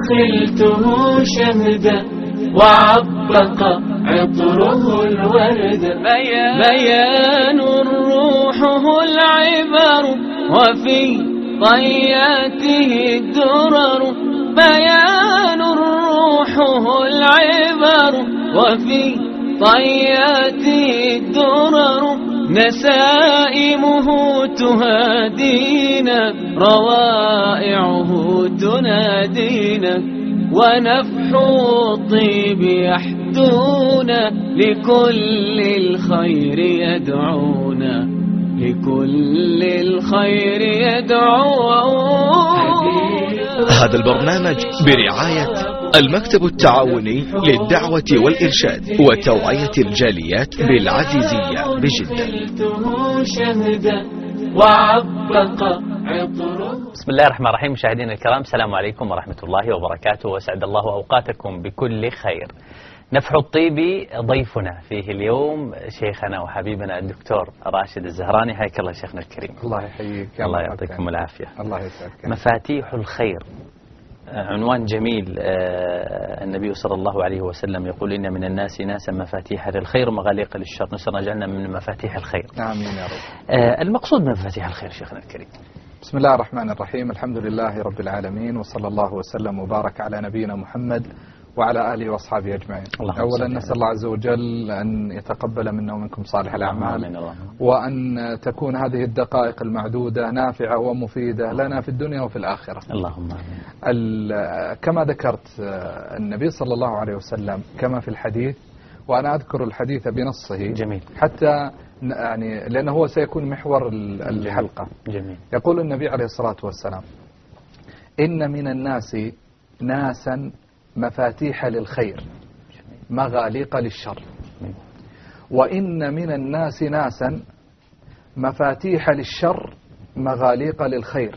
خلته شهدا وعبق عطره الورد. بيان روحه العبر وفي طياته الدرر. بيان روحه العبر وفي طياته الدرر. نسائمه تهادينا روائعه تنادينا. ونفح الطيب يحدونا لكل الخير يدعونا. لكل الخير يدعونا. هذا البرنامج برعاية المكتب التعاوني للدعوة والإرشاد وتوعية الجاليات بالعزيزية بجدة. بسم الله الرحمن الرحيم. مشاهدينا الكرام، السلام عليكم ورحمة الله وبركاته، وسعد الله أوقاتكم بكل خير. نفح الطيب ضيفنا فيه اليوم شيخنا وحبيبنا الدكتور راشد الزهراني. حياك الله شيخنا الكريم. الله يحييك. الله يعطيكم العافية. الله يسعدك. مفاتيح الخير، عنوان جميل. النبي صلى الله عليه وسلم يقول: إن من الناس ناسا مفاتيح للخير ومغاليق للشر. نسأل الله جعلنا من مفاتيح الخير. آمين يا رب. المقصود من مفاتيح الخير شيخنا الكريم. بسم الله الرحمن الرحيم. الحمد لله رب العالمين، وصلى الله وسلم وبارك على نبينا محمد وعلى آله وأصحابه أجمعين. أولا نسأل الله عز وجل أن يتقبل منا ومنكم صالح الأعمال، وأن تكون هذه الدقائق المعدودة نافعة ومفيدة لنا في الدنيا وفي الآخرة. اللهم كما ذكرت النبي صلى الله عليه وسلم كما في الحديث، وأنا أذكر الحديث بنصه. جميل. حتى يعني لأنه هو سيكون محور الحلقة. جميل. يقول النبي عليه الصلاة والسلام: إن من الناس ناسا مفاتيح للخير مغاليق للشر، وإن من الناس ناسا مفاتيح للشر مغاليق للخير.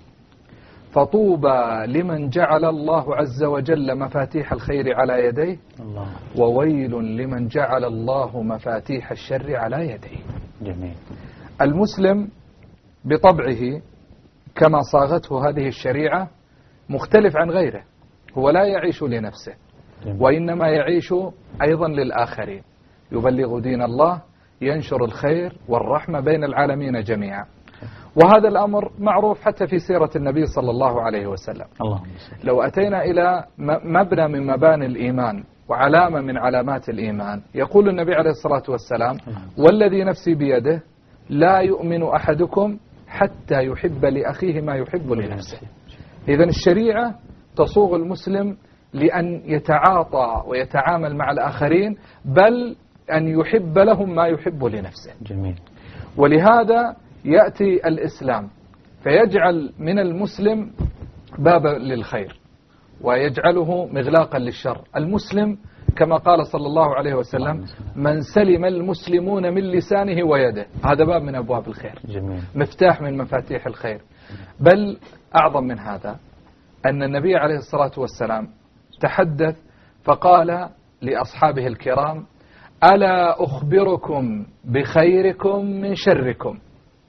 فطوبى لمن جعل الله عز وجل مفاتيح الخير على يديه، وويل لمن جعل الله مفاتيح الشر على يديه. جميل. المسلم بطبعه كما صاغته هذه الشريعة مختلف عن غيره. هو لا يعيش لنفسه، وإنما يعيش أيضا للآخرين. يبلغ دين الله، ينشر الخير والرحمة بين العالمين جميعا. وهذا الأمر معروف حتى في سيرة النبي صلى الله عليه وسلم. لو أتينا إلى مبنى من مباني الإيمان وعلامة من علامات الإيمان، يقول النبي عليه الصلاة والسلام: والذي نفسي بيده لا يؤمن أحدكم حتى يحب لأخيه ما يحب لنفسه. إذن الشريعة تصوغ المسلم لأن يتعاطى ويتعامل مع الآخرين، بل أن يحب لهم ما يحب لنفسه. جميل. ولهذا يأتي الإسلام فيجعل من المسلم بابا للخير ويجعله مغلاقا للشر. المسلم كما قال صلى الله عليه وسلم: من سلم المسلمون من لسانه ويده. هذا باب من أبواب الخير. جميل. مفتاح من مفاتيح الخير. بل أعظم من هذا أن النبي عليه الصلاة والسلام تحدث فقال لأصحابه الكرام: ألا أخبركم بخيركم من شركم؟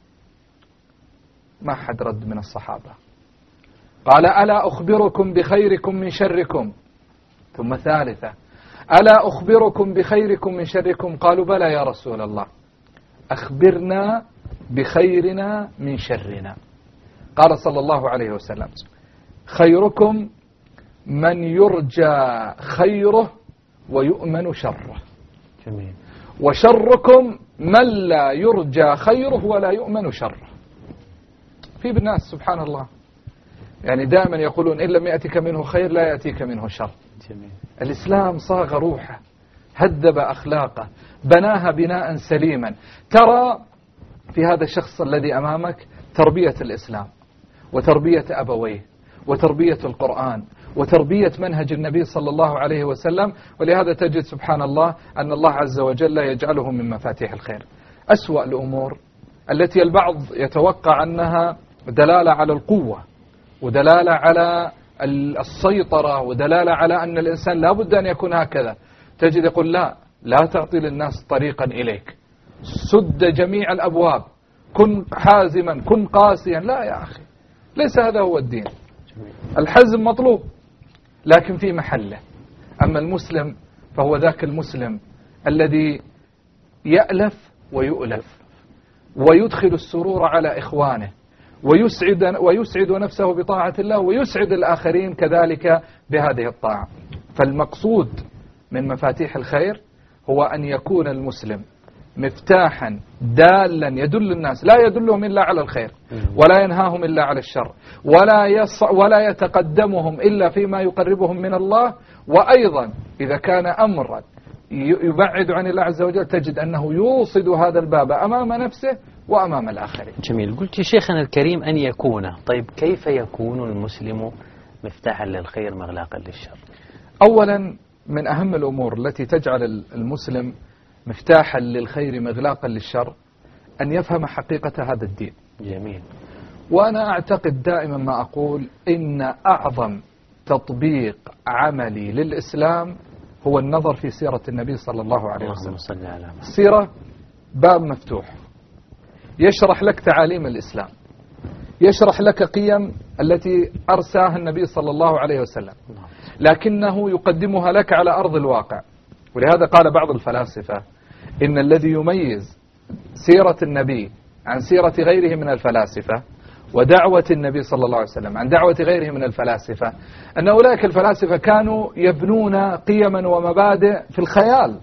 ما حد رد من الصحابة. قال: ألا أخبركم بخيركم من شركم؟ ثم ثالثة: ألا أخبركم بخيركم من شركم؟ قالوا: بلى يا رسول الله، أخبرنا بخيرنا من شرنا. قال صلى الله عليه وسلم: خيركم من يرجى خيره ويؤمن شره. جميل. وشركم من لا يرجى خيره ولا يؤمن شره. في بالناس سبحان الله يعني دائما يقولون: إن لم يأتك منه خير لا يأتيك منه شر. جميل. الإسلام صاغ روحه، هذب أخلاقه، بناها بناء سليما. ترى في هذا الشخص الذي أمامك تربية الإسلام، وتربية أبويه، وتربية القرآن، وتربية منهج النبي صلى الله عليه وسلم. ولهذا تجد سبحان الله أن الله عز وجل يجعله من مفاتيح الخير. أسوأ الأمور التي البعض يتوقع أنها دلالة على القوة، ودلالة على السيطرة، ودلالة على أن الإنسان لا بد أن يكون هكذا، تجد يقول: لا تعطي للناس طريقا إليك، سد جميع الأبواب، كن حازما، كن قاسيا. لا يا أخي، ليس هذا هو الدين. الحزم مطلوب، لكن في محله. أما المسلم فهو ذاك المسلم الذي يألف ويؤلف ويدخل السرور على إخوانه ويسعد نفسه بطاعة الله ويسعد الآخرين كذلك بهذه الطاعة. فالمقصود من مفاتيح الخير هو أن يكون المسلم مفتاحا دالا يدل الناس، لا يدلهم إلا على الخير ولا ينهاهم إلا على الشر ولا يتقدمهم إلا فيما يقربهم من الله. وأيضا إذا كان أمرا يبعد عن الله عز وجل تجد أنه يوصد هذا الباب أمام نفسه وأمام الآخرين. جميل. قلت شيخنا الكريم أن يكون، طيب كيف يكون المسلم مفتاحا للخير مغلاقا للشر؟ أولا من أهم الأمور التي تجعل المسلم مفتاحا للخير مغلاقا للشر أن يفهم حقيقة هذا الدين. جميل. وأنا أعتقد دائما ما أقول إن أعظم تطبيق عملي للإسلام هو النظر في سيرة النبي صلى الله عليه وسلم. السيرة باب مفتوح يشرح لك تعاليم الإسلام، يشرح لك قيم التي أرساها النبي صلى الله عليه وسلم، لكنه يقدمها لك على أرض الواقع. ولهذا قال بعض الفلاسفة إن الذي يميز سيرة النبي عن سيرة غيره من الفلاسفة ودعوة النبي صلى الله عليه وسلم عن دعوة غيره من الفلاسفة أن أولئك الفلاسفة كانوا يبنون قيما ومبادئ في الخيال.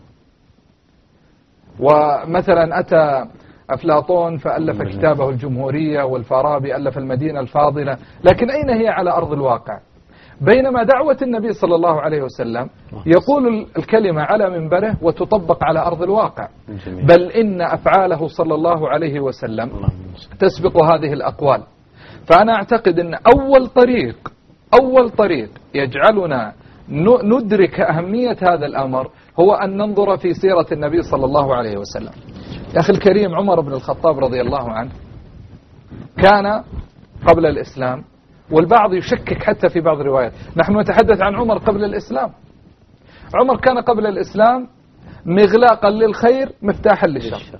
ومثلا أتى أفلاطون فألف كتابه الجمهورية، والفارابي ألف المدينة الفاضلة، لكن أين هي على أرض الواقع؟ بينما دعوة النبي صلى الله عليه وسلم يقول الكلمة على منبره وتطبق على أرض الواقع، بل إن أفعاله صلى الله عليه وسلم تسبق هذه الأقوال. فأنا أعتقد أن أول طريق يجعلنا ندرك أهمية هذا الأمر هو أن ننظر في سيرة النبي صلى الله عليه وسلم. يا أخي الكريم، عمر بن الخطاب رضي الله عنه كان قبل الإسلام، والبعض يشكك حتى في بعض الروايات، نحن نتحدث عن عمر قبل الإسلام. عمر كان قبل الإسلام مغلاقا للخير مفتاحا للشر،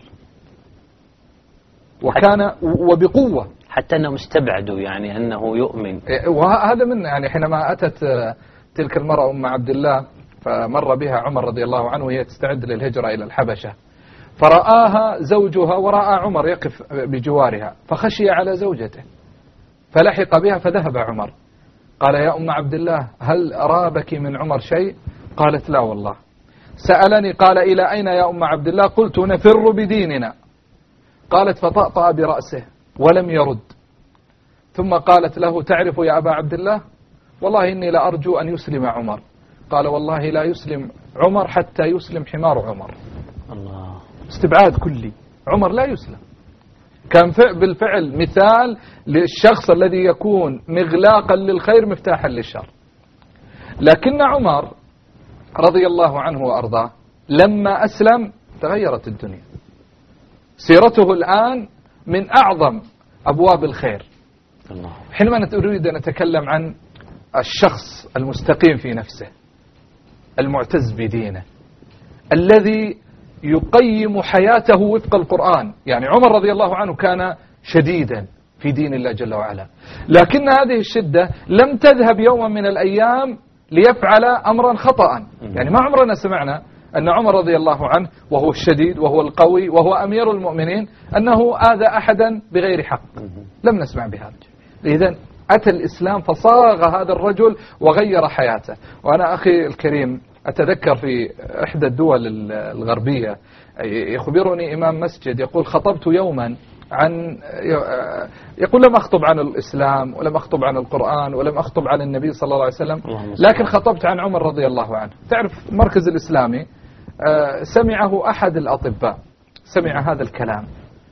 وكان وبقوة، حتى أنهم استبعدوا يعني أنه يؤمن. وهذا من يعني حينما أتت تلك المرأة أم عبد الله فمر بها عمر رضي الله عنه وهي تستعد للهجرة إلى الحبشة، فرآها زوجها ورأى عمر يقف بجوارها فخشي على زوجته فلحق بها فذهب عمر. قال: يا أم عبد الله، هل رابك من عمر شيء؟ قالت: لا والله. سألني، قال: إلى أين يا أم عبد الله؟ قلت: نفر بديننا. قالت: فطأطأ برأسه ولم يرد، ثم قالت له: تعرف يا أبا عبد الله، والله إني لأرجو أن يسلم عمر. قال: والله لا يسلم عمر حتى يسلم حمار عمر. الله. استبعاد كلي، عمر لا يسلم. كان بالفعل مثال للشخص الذي يكون مغلاقا للخير مفتاحا للشر. لكن عمر رضي الله عنه وأرضاه لما أسلم تغيرت الدنيا. سيرته الآن من أعظم أبواب الخير. حينما نريد أن نتكلم عن الشخص المستقيم في نفسه المعتز بدينه الذي يقيم حياته وفق القرآن، يعني عمر رضي الله عنه كان شديدا في دين الله جل وعلا، لكن هذه الشدة لم تذهب يوما من الأيام ليفعل أمرا خطأ. يعني ما عمرنا سمعنا أن عمر رضي الله عنه وهو الشديد وهو القوي وهو أمير المؤمنين أنه آذى أحدا بغير حق، لم نسمع بهذا. إذن أتى الإسلام فصاغ هذا الرجل وغير حياته. وأنا أخي الكريم أتذكر في إحدى الدول الغربية يخبرني إمام مسجد يقول: خطبت يوما عن، يقول لم أخطب عن الإسلام ولم أخطب عن القرآن ولم أخطب عن النبي صلى الله عليه وسلم، لكن خطبت عن عمر رضي الله عنه. تعرف المركز الإسلامي سمعه أحد الأطباء، سمع هذا الكلام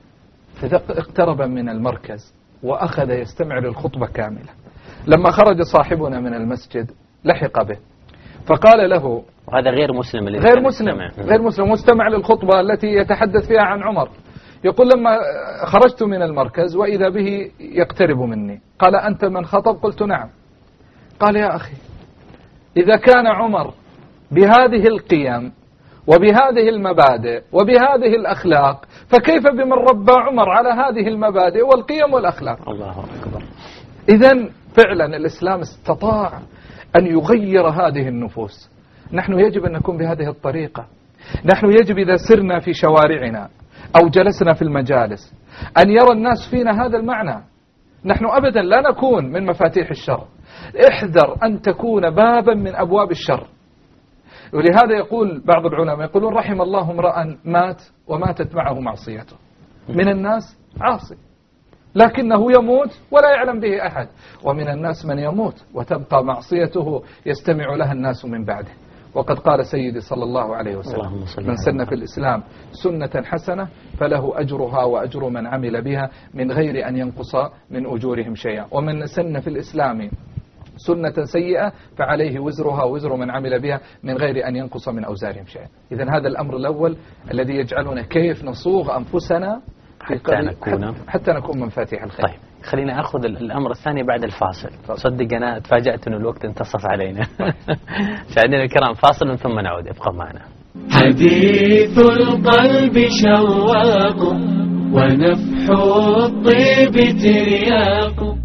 فاقترب من المركز وأخذ يستمع للخطبة كاملة. لما خرج صاحبنا من المسجد لحق به فقال له، وهذا غير مسلم، غير مسلم مستمع للخطبة التي يتحدث فيها عن عمر، يقول: لما خرجت من المركز وإذا به يقترب مني قال: أنت من خطب؟ قلت: نعم. قال: يا أخي، إذا كان عمر بهذه القيم وبهذه المبادئ وبهذه الأخلاق فكيف بمن ربى عمر على هذه المبادئ والقيم والأخلاق؟ الله أكبر. إذن فعلا الإسلام استطاع أن يغير هذه النفوس. نحن يجب أن نكون بهذه الطريقة. نحن يجب إذا سرنا في شوارعنا أو جلسنا في المجالس أن يرى الناس فينا هذا المعنى. نحن أبدا لا نكون من مفاتيح الشر. احذر أن تكون بابا من أبواب الشر. ولهذا يقول بعض العلماء يقولون رحم الله امرأ مات وماتت معه معصيته. من الناس عاصي لكنه يموت ولا يعلم به أحد، ومن الناس من يموت وتبقى معصيته يستمع لها الناس من بعده. وقد قال سيدي صلى الله عليه وسلم من سن في الإسلام سنة حسنة فله أجرها وأجر من عمل بها من غير أن ينقص من أجورهم شيئا، ومن سن في الإسلام سنة سيئة فعليه وزرها ووزر من عمل بها من غير أن ينقص من أوزارهم شيئا. إذن هذا الأمر الأول الذي يجعلنا كيف نصوغ أنفسنا حتى نكون من مفاتيح الخير. طيب خلينا أخذ الأمر الثاني بعد الفاصل. صدق أنا تفاجأت أن الوقت انتصف علينا. مشاهدينا الكرام فاصل ثم نعود، ابقوا معنا. حديث القلب شواق ونفح الطيب ترياق.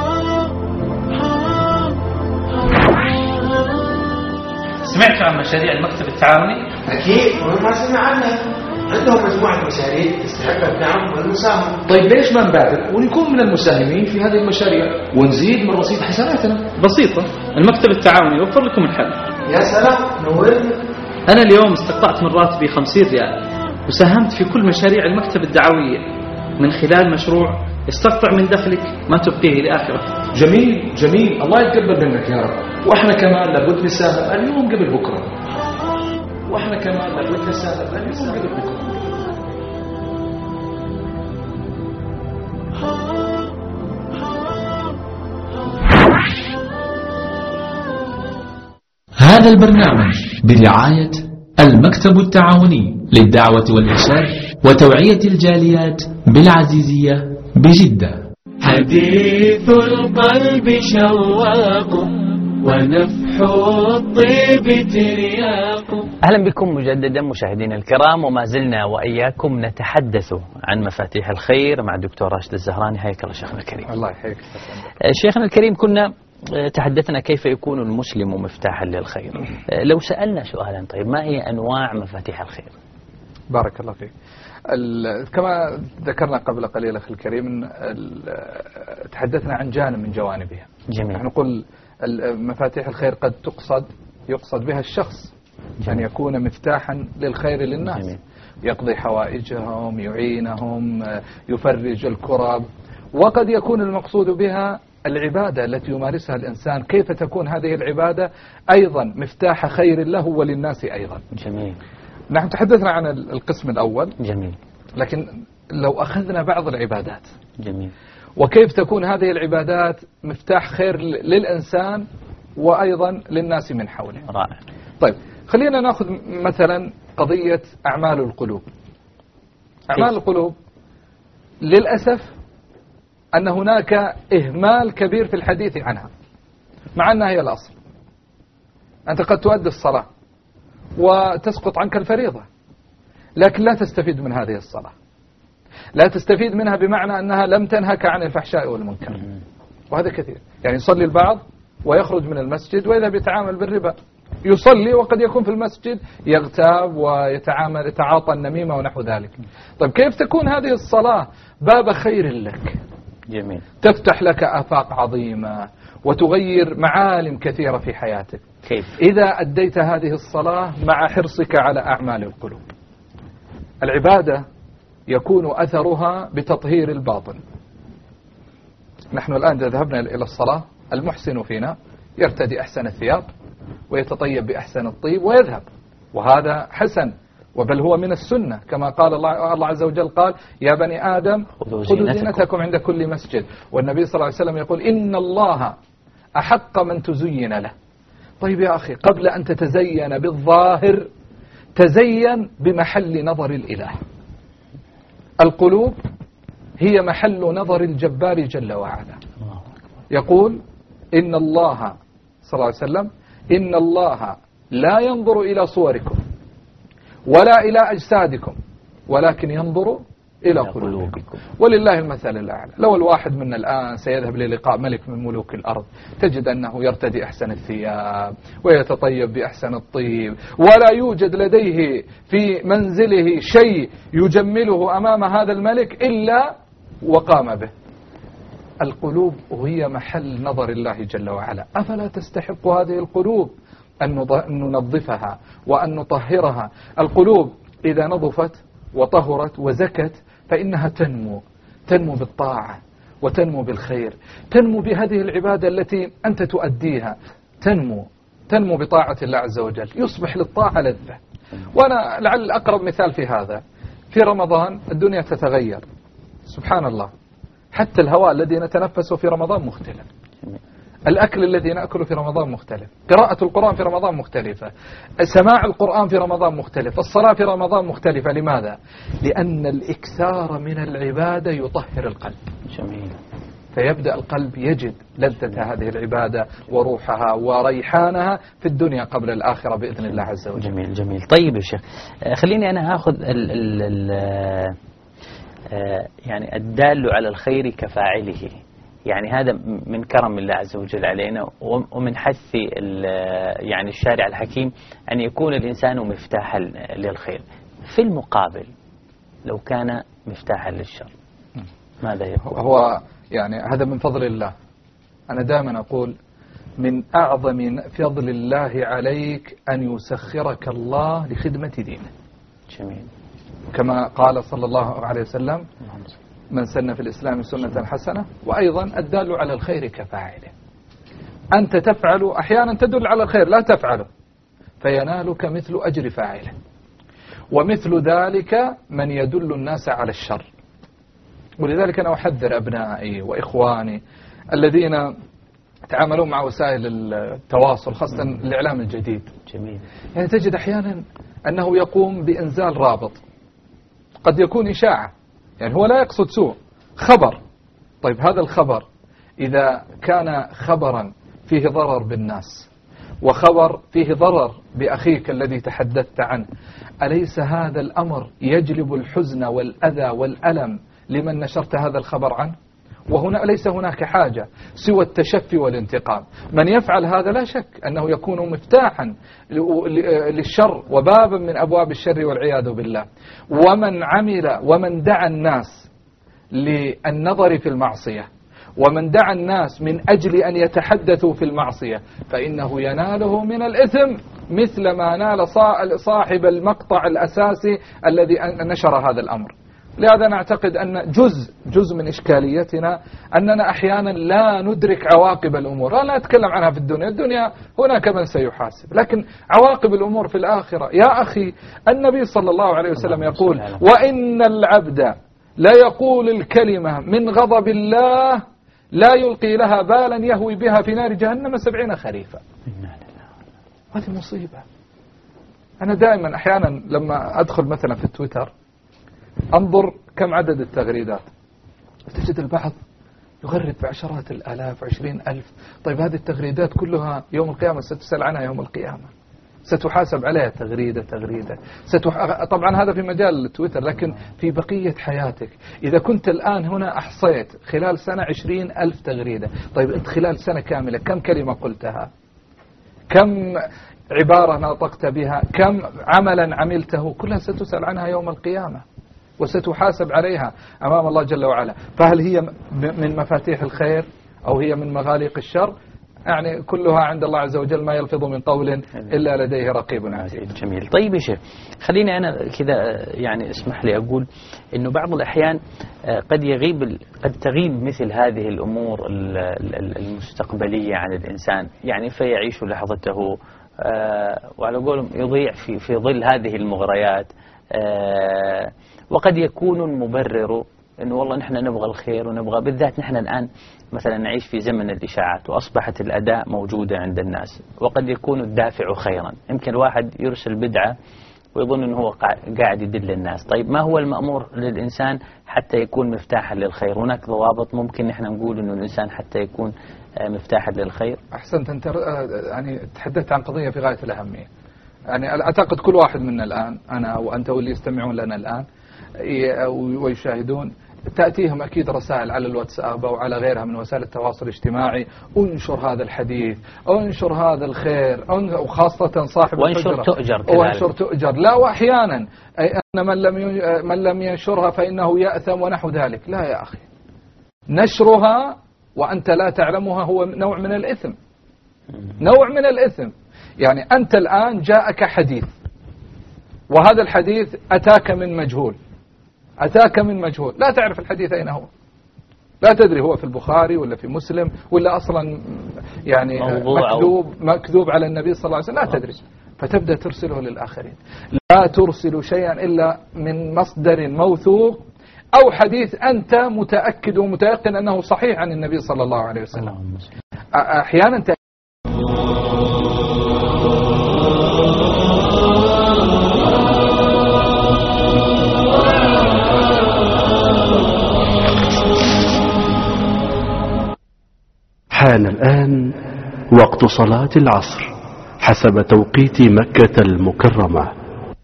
سمعت عن مشاريع المكتب التعاوني؟ أكيد، وما سمع عنها. عندهم مجموعة مشاريع تستحق الدعم والمساهمة. طيب ليش ما نبادر ونكون من المساهمين في هذه المشاريع ونزيد من رصيد حسناتنا؟ بسيطة، المكتب التعاوني يوفر لكم الحل. يا سلام، نورنا. أنا اليوم استقطعت من راتبي 50 ريال وساهمت في كل مشاريع المكتب الدعوية من خلال مشروع استقطع من دخلك ما تبقيه لآخرة. جميل جميل، الله يتقبل منك يا رب. وإحنا كمان لابد نساهم اليوم قبل بكرة. وإحنا كمان لابد نساهم اليوم قبل بكرة. هذا البرنامج برعاية المكتب التعاوني للدعوة والإرشاد وتوعية الجاليات بالعزيزية بجدة. حديث القلب شواق ونفح الطيب ترياق. أهلا بكم مجددا مشاهدينا الكرام، وما زلنا وإياكم نتحدث عن مفاتيح الخير مع الدكتور راشد الزهراني. حياك الله شيخنا الكريم. الله يحييك. شيخنا الكريم، كنا تحدثنا كيف يكون المسلم مفتاحا للخير. لو سألنا سؤالا، طيب ما هي أنواع مفاتيح الخير؟ بارك الله فيك. كما ذكرنا قبل قليل أخي الكريم تحدثنا عن جانب من جوانبها. جميل. نحن نقول مفاتيح الخير قد يقصد بها الشخص أن يكون مفتاحا للخير للناس. جميل. يقضي حوائجهم، يعينهم، يفرج الكرب. وقد يكون المقصود بها العبادة التي يمارسها الإنسان، كيف تكون هذه العبادة أيضا مفتاح خير له وللناس أيضا. جميل. نحن تحدثنا عن القسم الأول. جميل. لكن لو أخذنا بعض العبادات. جميل. وكيف تكون هذه العبادات مفتاح خير للإنسان وأيضا للناس من حوله. رائع. طيب خلينا نأخذ مثلا قضية أعمال القلوب. أعمال القلوب للأسف أن هناك إهمال كبير في الحديث عنها، مع أنها هي الأصل. أنت قد تؤدي الصلاة وتسقط عنك الفريضة، لكن لا تستفيد من هذه الصلاة، لا تستفيد منها بمعنى أنها لم تنهك عن الفحشاء والمنكر. وهذا كثير، يعني يصلي البعض ويخرج من المسجد ويذهب يتعامل بالربا. يصلي وقد يكون في المسجد يغتاب ويتعامل يتعاطى النميمة ونحو ذلك. طيب كيف تكون هذه الصلاة باب خير لك؟ جميل. تفتح لك آفاق عظيمة وتغير معالم كثيرة في حياتك. كيف؟ إذا أديت هذه الصلاة مع حرصك على أعمال القلوب. العبادة يكون أثرها بتطهير الباطن. نحن الآن إذا ذهبنا إلى الصلاة، المحسن فينا يرتدي أحسن الثياب ويتطيب بأحسن الطيب ويذهب، وهذا حسن، وبل هو من السنة، كما قال الله عز وجل قال يا بني آدم خذوا زينتكم عند كل مسجد. والنبي صلى الله عليه وسلم يقول إن الله أحق من تزين له. طيب يا أخي، قبل أن تتزين بالظاهر تزين بمحل نظر الإله. القلوب هي محل نظر الجبار جل وعلا. يقول إن الله صلى الله عليه وسلم إن الله لا ينظر إلى صوركم ولا إلى أجسادكم ولكن ينظر إلى قلوبكم. ولله المثل الأعلى. لو الواحد منا الآن سيذهب للقاء ملك من ملوك الأرض تجد أنه يرتدي أحسن الثياب ويتطيب بأحسن الطيب، ولا يوجد لديه في منزله شيء يجمله أمام هذا الملك إلا وقام به. القلوب هي محل نظر الله جل وعلا. أفلا تستحق هذه القلوب أن ننظفها وأن نطهرها؟ القلوب إذا نظفت وطهرت وزكت فإنها تنمو بالطاعة وتنمو بالخير، تنمو بهذه العبادة التي أنت تؤديها، تنمو بطاعة الله عز وجل، يصبح للطاعة لذة. وأنا لعل أقرب مثال في هذا، في رمضان الدنيا تتغير سبحان الله، حتى الهواء الذي نتنفسه في رمضان مختلف، الأكل الذي نأكله في رمضان مختلف، قراءة القرآن في رمضان مختلفة، سماع القرآن في رمضان مختلف، الصلاة في رمضان مختلفة. لماذا؟ لأن الإكثار من العبادة يطهر القلب. جميل. فيبدأ القلب يجد لذة هذه العبادة وروحها وريحانها في الدنيا قبل الآخرة بإذن الله عز وجل. جميل جميل. طيب يا شيخ، خليني أنا أخذ يعني الدال على الخير كفاعله، يعني هذا من كرم الله عز وجل علينا ومن حث يعني الشارع الحكيم أن يكون الإنسان مفتاحا للخير. في المقابل لو كان مفتاحا للشر ماذا يكون؟ هو يعني هذا من فضل الله. أنا دائما أقول من أعظم فضل الله عليك أن يسخرك الله لخدمة دينه. جميل. كما قال صلى الله عليه وسلم من سن في الإسلام سنة حسنة، وأيضا الدال على الخير كفاعله. أنت تفعل أحيانا تدل على الخير لا تفعله فينالك مثل أجر فاعله، ومثل ذلك من يدل الناس على الشر. ولذلك أنا أحذر أبنائي وإخواني الذين يتعاملون مع وسائل التواصل خاصة الإعلام الجديد. جميل. يعني تجد أحيانا أنه يقوم بإنزال رابط قد يكون إشاعة، يعني هو لا يقصد سوء، خبر. طيب هذا الخبر إذا كان خبرا فيه ضرر بالناس وخبر فيه ضرر بأخيك الذي تحدثت عنه، أليس هذا الأمر يجلب الحزن والأذى والألم لمن نشرت هذا الخبر عنه؟ وهنا ليس هناك حاجة سوى التشفي والانتقام. من يفعل هذا لا شك أنه يكون مفتاحا للشر وبابا من أبواب الشر والعياذ بالله. ومن عمل ومن دعا الناس للنظر في المعصية ومن دعا الناس من أجل أن يتحدثوا في المعصية فإنه يناله من الإثم مثل ما نال صاحب المقطع الأساسي الذي نشر هذا الأمر. لهذا نعتقد أن جزء من إشكاليتنا أننا أحيانا لا ندرك عواقب الأمور. أنا لا أتكلم عنها في الدنيا هناك من سيحاسب، لكن عواقب الأمور في الآخرة. يا أخي النبي صلى الله عليه وسلم يقول وإن العبد لا يقول الكلمة من غضب الله لا يلقي لها بالا يهوي بها في نار جهنم 70 خريفا. هذه مصيبة. أنا دائما أحيانا لما أدخل مثلا في تويتر انظر كم عدد التغريدات، تجد البعض يغرد بعشرات الآلاف 20,000. طيب هذه التغريدات كلها يوم القيامة ستسأل عنها يوم القيامة، ستحاسب عليها تغريدة. طبعا هذا في مجال تويتر، لكن في بقية حياتك إذا كنت الآن هنا أحصيت خلال سنة 20,000 تغريدة، طيب أنت خلال سنة كاملة كم كلمة قلتها، كم عبارة نطقت بها، كم عملا عملته، كلها ستسأل عنها يوم القيامة وستحاسب عليها أمام الله جل وعلا. فهل هي من مفاتيح الخير أو هي من مغاليق الشر؟ يعني كلها عند الله عز وجل ما يلفظ من قول إلا لديه رقيب عتيد. جميل. طيب يا شيخ، خليني أنا كذا يعني اسمح لي أقول إنه بعض الأحيان قد تغيب مثل هذه الأمور المستقبلية عن الإنسان، يعني فيعيش لحظته وعلى قولهم يضيع في ظل هذه المغريات. وقد يكون المبرر إنه والله نحن نبغى الخير ونبغى، بالذات نحن الآن مثلا نعيش في زمن الإشاعات وأصبحت الأداء موجودة عند الناس، وقد يكون الدافع خيرا. يمكن الواحد يرسل بدعة ويظن أنه هو قاعد يدل الناس. طيب ما هو المأمور للإنسان حتى يكون مفتاحا للخير؟ هناك ضوابط ممكن نحن نقول أنه الإنسان حتى يكون مفتاحا للخير. أحسنت. أنت يعني تحدثت عن قضية في غاية الأهمية. يعني أعتقد كل واحد منا الآن، أنا وأنت واللي يستمعون لنا الآن، ويشاهدون، تأتيهم أكيد رسائل على الواتساب أو على غيرها من وسائل التواصل الاجتماعي: انشر هذا الحديث، انشر هذا الخير، وخاصة صاحب وانشر تؤجر كذلك. وانشر تؤجر. لا، وأحيانا أن من لم ينشرها فإنه يأثم ونحو ذلك. لا يا أخي، نشرها وأنت لا تعلمها هو نوع من الإثم، نوع من الإثم. يعني أنت الآن جاءك حديث، وهذا الحديث أتاك من مجهول، لا تعرف الحديث أين هو، لا تدري هو في البخاري ولا في مسلم ولا أصلا يعني مكذوب على النبي صلى الله عليه وسلم، لا تدري، فتبدأ ترسله للآخرين. لا ترسل شيئا إلا من مصدر موثوق أو حديث أنت متأكد ومتيقن أنه صحيح عن النبي صلى الله عليه وسلم. أحيانا حان الآن وقت صلاة العصر حسب توقيت مكة المكرمة.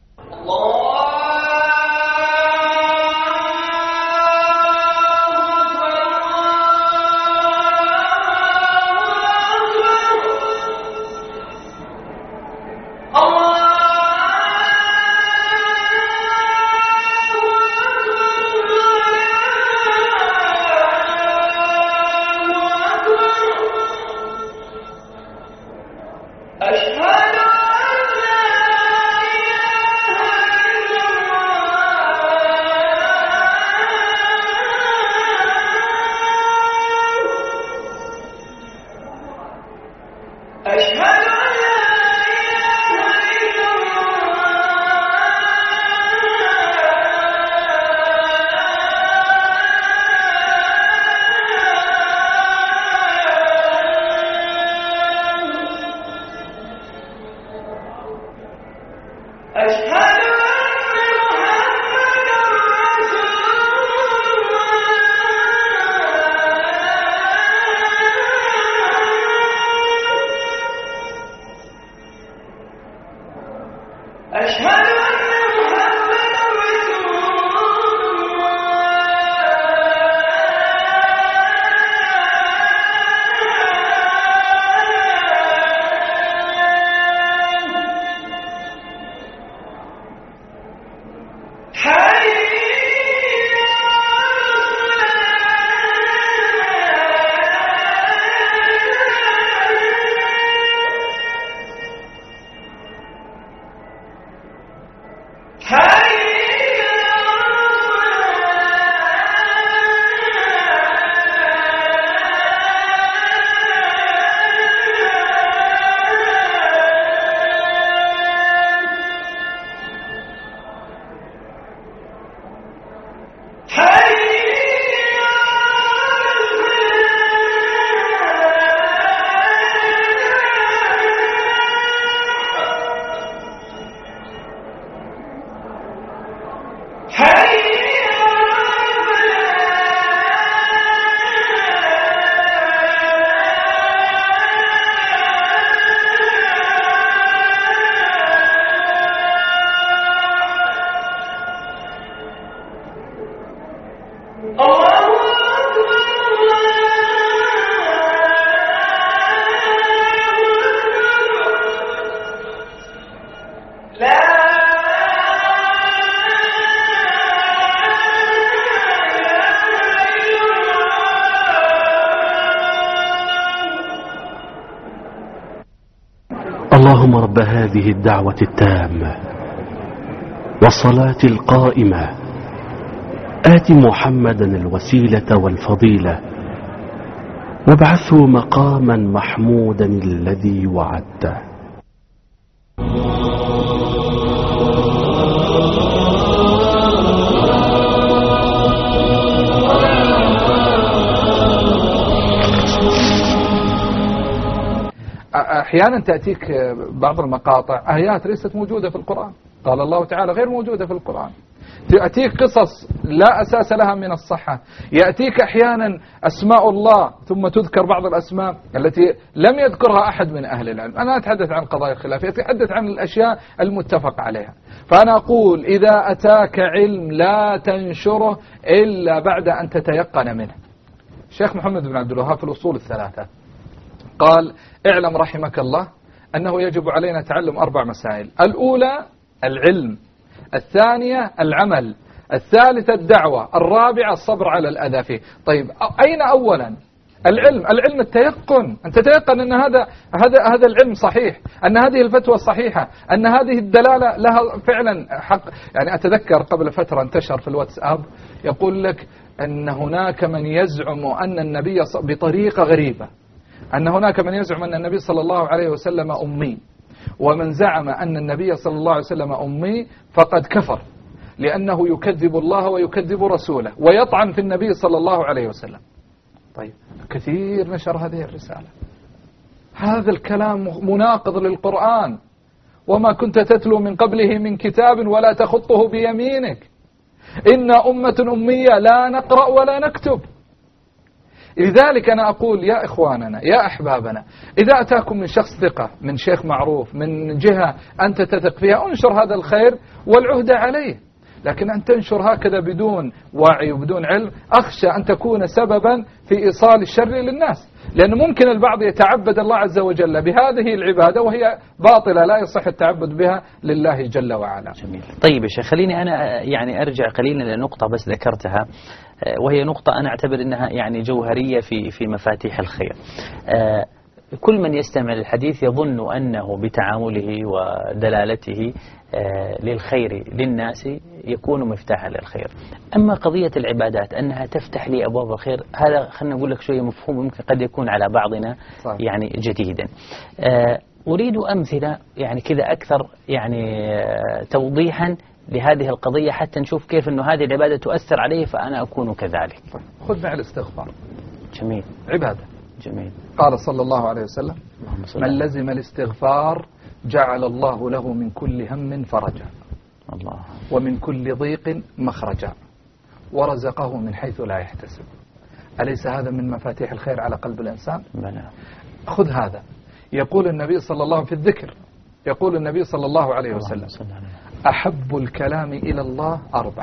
اللهم رب هذه الدعوة التامة والصلاة القائمة آت محمدا الوسيلة والفضيلة وابعثه مقاما محمودا الذي وعدته. أحيانا تأتيك بعض المقاطع آيات ليست موجودة في القرآن قال الله تعالى غير موجودة في القرآن. تأتيك قصص لا أساس لها من الصحة، يأتيك أحيانا أسماء الله ثم تذكر بعض الأسماء التي لم يذكرها أحد من أهل العلم. أنا أتحدث عن قضايا الخلاف، أتحدث عن الأشياء المتفق عليها. فأنا أقول إذا أتاك علم لا تنشره إلا بعد أن تتيقن منه. الشيخ محمد بن عبد الوهاب في الأصول الثلاثة قال اعلم رحمك الله أنه يجب علينا تعلم 4 مسائل: الأولى العلم، الثانية العمل، الثالثة الدعوة، الرابعة الصبر على الأذى فيه. طيب أين أولا؟ العلم التيقن، أن تتيقن أن هذا العلم صحيح، أن هذه الفتوى صحيحة، أن هذه الدلالة لها فعلا حق. يعني أتذكر قبل فترة انتشر في الواتساب يقول لك أن هناك من يزعم أن النبي بطريقة غريبة، أن هناك من يزعم أن النبي صلى الله عليه وسلم أمي، ومن زعم أن النبي صلى الله عليه وسلم أمي فقد كفر، لأنه يكذب الله ويكذب رسوله ويطعن في النبي صلى الله عليه وسلم. طيب كثير نشر هذه الرسالة. هذا الكلام مناقض للقرآن: وما كنت تتلو من قبله من كتاب ولا تخطه بيمينك إنا أمة أمية لا نقرأ ولا نكتب. لذلك أنا أقول يا إخواننا يا أحبابنا، إذا أتاكم من شخص ثقة، من شيخ معروف، من جهة أنت تثق فيها، انشر هذا الخير والعهد عليه. لكن أن تنشر هكذا بدون وعي وبدون علم، أخشى أن تكون سببا في إيصال الشر للناس، لأن ممكن البعض يتعبد الله عز وجل بهذه العبادة وهي باطلة لا يصح التعبد بها لله جل وعلا. جميل. طيب يا شيخ، خليني أنا يعني أرجع قليلا لنقطة بس ذكرتها، وهي نقطة أنا أعتبر أنها يعني جوهرية في مفاتيح الخير. كل من يستمع للحديث يظن أنه بتعامله ودلالته للخير للناس يكون مفتاحا للخير. أما قضية العبادات أنها تفتح لي أبواب الخير، هذا خلنا نقول لك شوية مفهوم ممكن قد يكون على بعضنا يعني جديدا. أريد أمثلة يعني كذا أكثر يعني توضيحا لهذه القضية حتى نشوف كيف أنه هذه العبادة تؤثر عليه فأنا أكون كذلك. خذ مع الاستغفار. جميل. عبادة. جميل. قال صلى الله عليه وسلم: من لزم الاستغفار جعل الله له من كل هم فرجا، الله، ومن كل ضيق مخرجا، ورزقه من حيث لا يحتسب. أليس هذا من مفاتيح الخير على قلب الإنسان؟ بلى. خذ هذا. يقول النبي صلى الله في الذكر، يقول النبي صلى الله عليه وسلم: أحب الكلام إلى الله 4.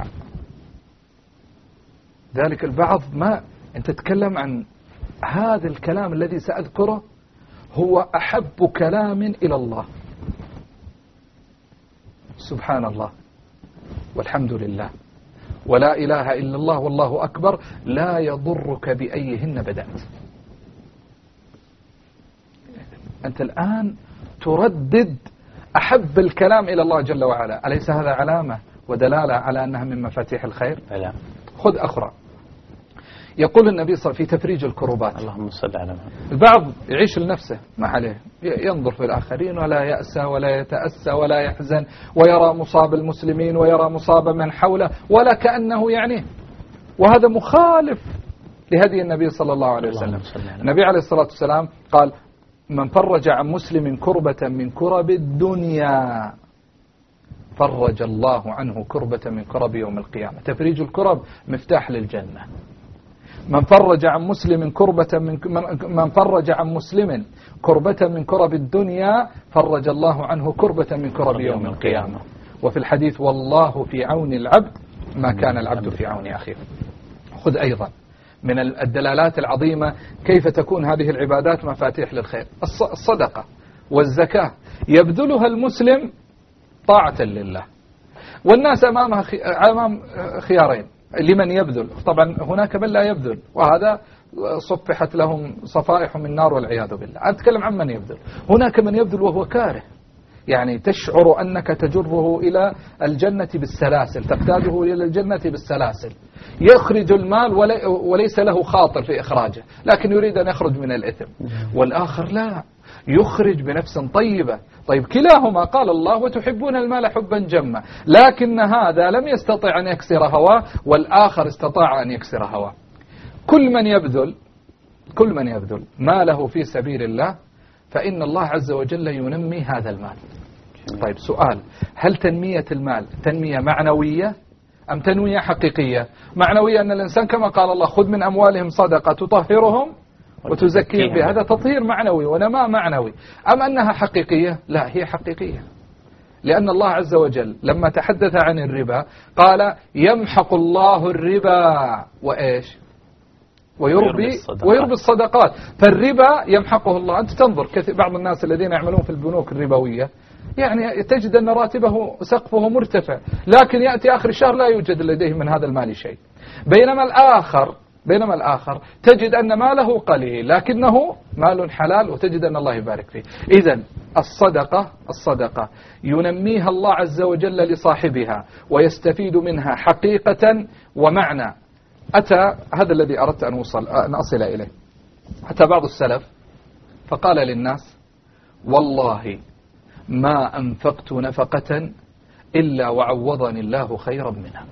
ذلك البعض ما أنت تتكلم عن هذا الكلام الذي سأذكره هو أحب كلام إلى الله. سبحان الله والحمد لله ولا إله إلا الله والله أكبر لا يضرك بأيهن بدأت. أنت الآن تردد أحب الكلام إلى الله جل وعلا، أليس هذا علامة ودلالة على أنها من مفاتيح الخير؟ خذ أخرى. يقول النبي صلى الله عليه وسلم في تفريج الكروبات: اللهم صل على محمد. البعض يعيش لنفسه ما عليه، ينظر في الآخرين ولا يأسى ولا يتأسى ولا يحزن، ويرى مصاب المسلمين ويرى مصاب من حوله ولا كأنه يعنيه، وهذا مخالف لهدي النبي صلى الله عليه وسلم. النبي عليه الصلاة والسلام قال: من فرج عن مسلم كربة من كرب الدنيا فرج الله عنه كربة من كرب يوم القيامة. تفريج الكرب مفتاح للجنة. من فرج عن مسلم من فرج عن مسلم كربة من كرب الدنيا فرج الله عنه كربة من كرب يوم القيامة. وفي الحديث: والله في عون العبد ما كان العبد في عون أخيه. خذ أيضا من الدلالات العظيمة كيف تكون هذه العبادات مفاتيح للخير: الصدقة والزكاة يبذلها المسلم طاعة لله، والناس أمام خيارين لمن يبذل. طبعا هناك من لا يبذل، وهذا صفحت لهم صفائح من نار والعياذ بالله. أتكلم عن من يبذل. هناك من يبذل وهو كاره، يعني تشعر أنك تجره إلى الجنة بالسلاسل، تقتاده إلى الجنة بالسلاسل. يخرج المال وليس له خاطر في إخراجه، لكن يريد أن يخرج من الإثم. والآخر لا، يخرج بنفس طيبة. طيب كلاهما قال الله: وتحبون المال حبا جما، لكن هذا لم يستطع أن يكسر هواه والآخر استطاع أن يكسر هواه. كل من يبذل ماله في سبيل الله فإن الله عز وجل ينمي هذا المال. طيب سؤال، هل تنمية المال تنمية معنوية أم تنمية حقيقية؟ معنوية أن الإنسان كما قال الله خذ من أموالهم صدقة تطهرهم وتزكيهم بها، هذا تطهير معنوي ونماء معنوي. أم أنها حقيقية؟ لا، هي حقيقية، لأن الله عز وجل لما تحدث عن الربا قال يمحق الله الربا وإيش؟ ويربي الصدقات. فالربا يمحقه الله. أنت تنظر بعض الناس الذين يعملون في البنوك الربوية يعني تجد أن راتبه سقفه مرتفع، لكن يأتي آخر الشهر لا يوجد لديه من هذا المال شيء. بينما الآخر تجد أن ماله قليل لكنه مال حلال وتجد أن الله يبارك فيه. إذن الصدقة ينميها الله عز وجل لصاحبها ويستفيد منها حقيقة ومعنى. هذا الذي أردت أن أصل إليه. أتى بعض السلف فقال للناس والله ما أنفقت نفقة إلا وعوضني الله خيرا منها،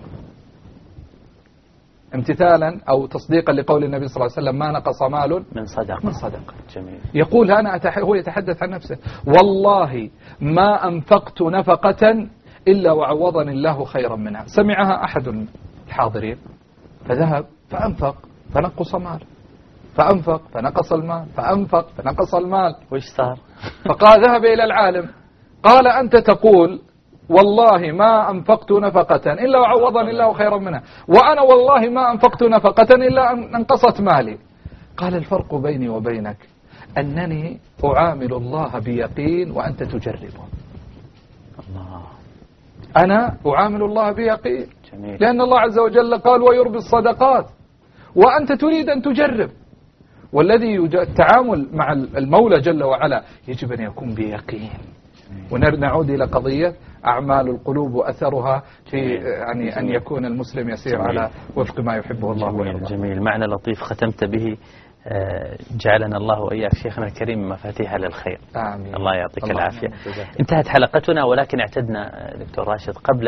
امتثالا أو تصديقا لقول النبي صلى الله عليه وسلم ما نقص مال من صدقة. جميل. يقول هو يتحدث عن نفسه والله ما أنفقت نفقة إلا وعوضني الله خيرا منها. سمعها أحد الحاضرين فذهب فأنفق فنقص مال، فأنفق فنقص المال، فأنفق فنقص المال. وش صار؟ فقال ذهب إلى العالم قال أنت تقول والله ما أنفقت نفقة إلا وعوضني الله خيرا منها، وأنا والله ما أنفقت نفقة إلا أن انقصت مالي. قال الفرق بيني وبينك أنني أعامل الله بيقين وأنت تجربه. الله. أنا أعامل الله بيقين. جميل. لأن الله عز وجل قال ويربي الصدقات، وأنت تريد أن تجرب. والذي التعامل مع المولى جل وعلا يجب أن يكون بيقين. ونعود إلى قضية أعمال القلوب وأثرها في يعني أن يكون المسلم يسير على وفق ما يحبه الله ويرضاه. جميل. معنى لطيف ختمت به، جعلنا الله وإياك شيخنا الكريم مفاتيح للخير. آمين. الله يعطيك العافية. انتهت حلقتنا، ولكن اعتدنا دكتور راشد قبل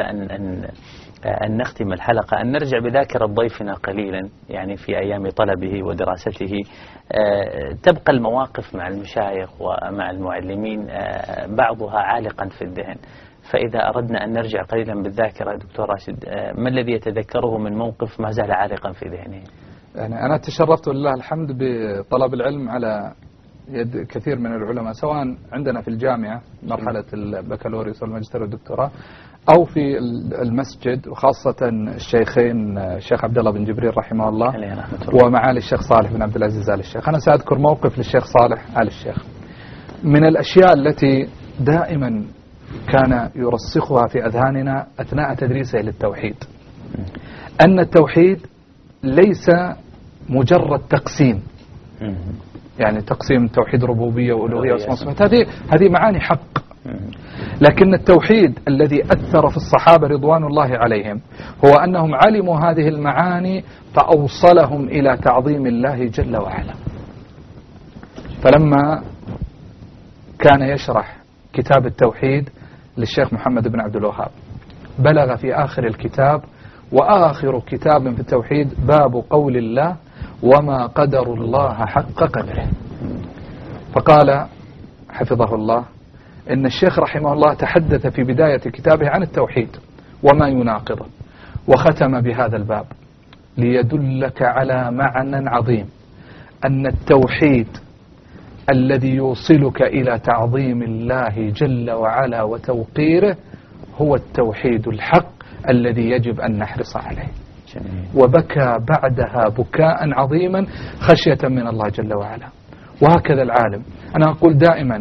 أن نختم الحلقة أن نرجع بذاكرة ضيفنا قليلا، يعني في أيام طلبه ودراسته تبقى المواقف مع المشايخ ومع المعلمين بعضها عالقا في الذهن. فإذا أردنا أن نرجع قليلا بالذاكرة دكتور راشد، ما الذي يتذكره من موقف ما زال عالقا في ذهنه؟ يعني أنا تشرفت ولله الحمد بطلب العلم على يد كثير من العلماء، سواء عندنا في الجامعة مرحلة البكالوريوس والماجستير والدكتوراه، أو في المسجد، وخاصة الشيخين الشيخ عبد الله بن جبريل رحمه الله ومعالي الشيخ صالح بن عبد العزيز آل الشيخ. أنا سأذكر موقف للشيخ صالح آل الشيخ. من الأشياء التي دائما كان يرسخها في أذهاننا أثناء تدريسه للتوحيد أن التوحيد ليس مجرد تقسيم، يعني تقسيم توحيد ربوبية وألوهية وصفات، هذه معاني حق، لكن التوحيد الذي أثر في الصحابة رضوان الله عليهم هو أنهم علموا هذه المعاني فأوصلهم إلى تعظيم الله جل وعلا. فلما كان يشرح كتاب التوحيد للشيخ محمد بن عبد الوهاب بلغ في آخر الكتاب وآخر كتاب في التوحيد باب قول الله وما قدر الله حق قدره. فقال حفظه الله إن الشيخ رحمه الله تحدث في بداية كتابه عن التوحيد وما يناقضه، وختم بهذا الباب ليدلك على معنى عظيم، أن التوحيد الذي يوصلك إلى تعظيم الله جل وعلا وتوقيره هو التوحيد الحق الذي يجب أن نحرص عليه. وبكى بعدها بكاء عظيما خشية من الله جل وعلا. وهكذا العالم، أنا أقول دائما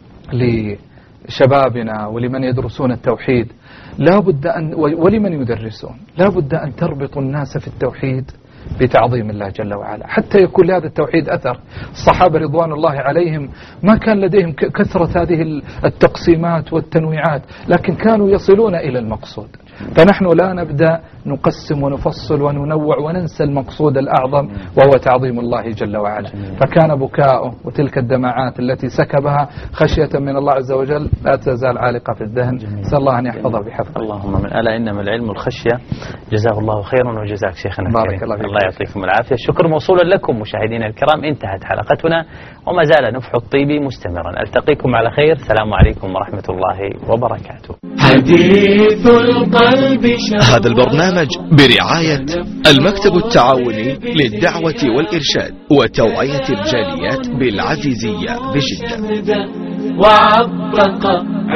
لشبابنا ولمن يدرسون التوحيد لا بد أن ولمن يدرسون لا بد أن تربط الناس في التوحيد بتعظيم الله جل وعلا حتى يكون لهذا التوحيد أثر. الصحابة رضوان الله عليهم ما كان لديهم كثرة هذه التقسيمات والتنويعات، لكن كانوا يصلون إلى المقصود. فنحن لا نبدأ نقسم ونفصل وننوع وننسى المقصود الأعظم وهو تعظيم الله جل وعلا. فكان بكاؤه وتلك الدمعات التي سكبها خشية من الله عز وجل لا تزال عالقة في الذهن. نسأل الله أن يحفظه بحفظه. اللهم من ألا إنما العلم الخشية. جزاه الله خيرا وجزاك شيخنا بارك الله الله يعطيكم العافية. الشكر موصولا لكم مشاهدينا الكرام. انتهت حلقتنا وما زال نفح الطيب مستمرا. ألتقيكم على خير. السلام عليكم ورحمة الله وبركاته. حديث القلب هذا البرنامج برعاية المكتب التعاوني للدعوة والإرشاد وتوعية الجاليات بالعزيزية بجدة. وعبق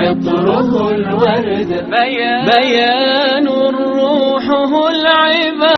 عطره الورد بيان روحه العباد.